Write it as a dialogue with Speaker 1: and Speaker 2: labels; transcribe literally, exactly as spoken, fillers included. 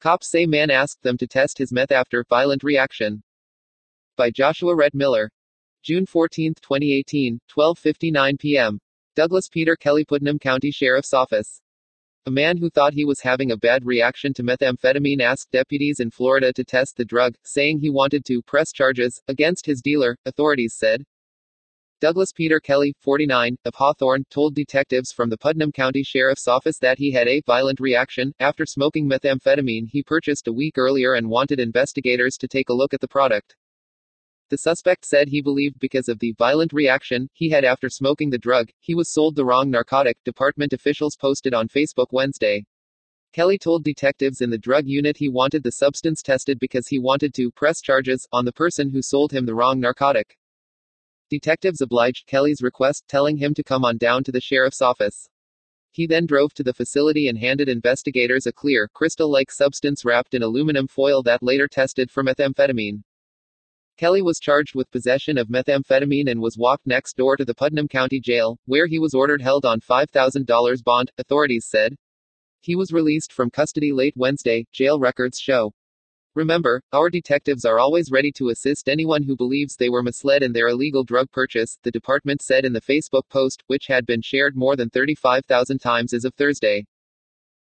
Speaker 1: Cops say man asked them to test his meth after violent reaction. By Joshua Rhett Miller. June fourteenth, twenty eighteen, twelve fifty-nine p m Douglas Peter Kelly, Putnam County Sheriff's Office. A man who thought he was having a bad reaction to methamphetamine asked deputies in Florida to test the drug, saying he wanted to press charges against his dealer, authorities said. Douglas Peter Kelly, forty-nine, of Hawthorne, told detectives from the Putnam County Sheriff's Office that he had a violent reaction after smoking methamphetamine he purchased a week earlier and wanted investigators to take a look at the product. The suspect said he believed because of the violent reaction he had after smoking the drug, he was sold the wrong narcotic, department officials posted on Facebook Wednesday. Kelly told detectives in the drug unit he wanted the substance tested because he wanted to press charges on the person who sold him the wrong narcotic. Detectives obliged Kelly's request, telling him to come on down to the sheriff's office. He then drove to the facility and handed investigators a clear, crystal-like substance wrapped in aluminum foil that later tested for methamphetamine. Kelly was charged with possession of methamphetamine and was walked next door to the Putnam County Jail, where he was ordered held on five thousand dollars bond, authorities said. He was released from custody late Wednesday, jail records show. Remember, our detectives are always ready to assist anyone who believes they were misled in their illegal drug purchase, the department said in the Facebook post, which had been shared more than thirty-five thousand times as of Thursday.